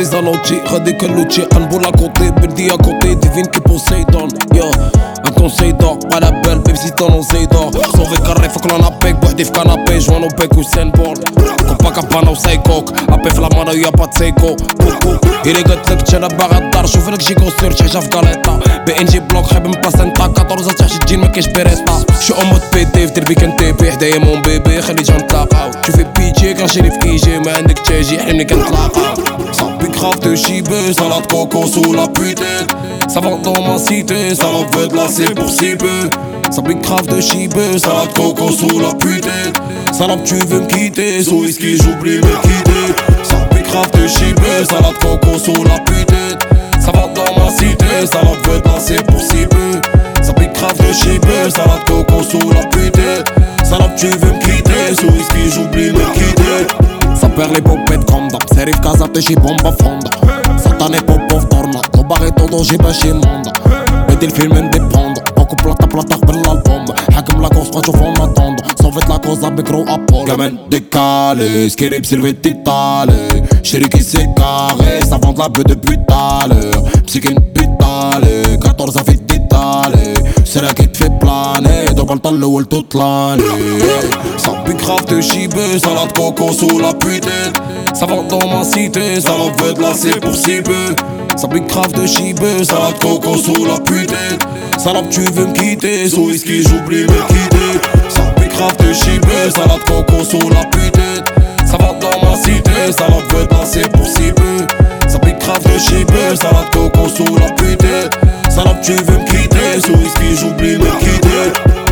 Zalotti, Radé Kalouti, Anboul à côté, Beldi à côté, Divine qui Poseidon. Yo, un conseil d'or, pas la belle, baby si t'en osé d'or. Sauvé carré, faut que l'on appelle, Bohdif canapé, joint au bec ou Sandboard. Compa capana ou Saïkok, appelle flamana, y'a pas de Seiko. Il est gâte لك تشالا باغا الدار شوف لك جي كونسور تحجا في كاليطا بي ان جي بلوك حاب مباسنطا 14 تحت الجين مكاينش بيريستا شو امود بي دي في دربي كنتيبي حدايا مون بيبي خليتها نتلاقاو شوفي بيتي كنشري في ايجي ما عندك تاجي حلمني كنتلاقاو صاحبي grave de chibé, salade coco sous la putain. Ça vend dans ma cité, ça en veut de la c'est pour si peu. Ça pique grave de chibé, salade coco sous la putain. Salade tu veux me quitter, sous whisky j'oublie me quitter. Ça pique grave de chibé, salade coco sous la putain. Ça vend dans ma cité, ça en veut de la c'est pour si peu. Ça pique grave de chibé, salade coco sous la putain. Salade tu veux me quitter, sous whisky j'oublie me quitter. Ça perd les popettes comme d'hab, serif casate și bomba fonda. Satane popov torna, lo bagay todo și pe și monda. Vedi il film independent, poco plata بالالبوم. حاكم لاكوس ما تشوفهم اتوندو، صوفت لاكوس بكرو ابول. كمان décalé, skiri بسيلفي تيتالي. شريكي سي كاري, ça vend la beuh depuis tout à l'heure. Psykin pitalé, 14 في تيتالي. C'est là qui te fait planer, dans le temps l'eau toute l'année. Ça pique grave de chibé, salade coco sous la putain. Ça vend dans ma cité, ça en veut de la c'est pour si peu. Ça pique grave de chibé, salade coco sous la putain. Salade tu veux me quitter, sous whisky j'oublie me quitter. Ça pique grave de chibé, salade coco sous la putain. Ça vend dans ma cité, ça en veut de la c'est pour si peu. Ça pique grave de chibé, salade coco sous la putain. Salade tu veux me quitter, sous whisky j'oublie me quitter.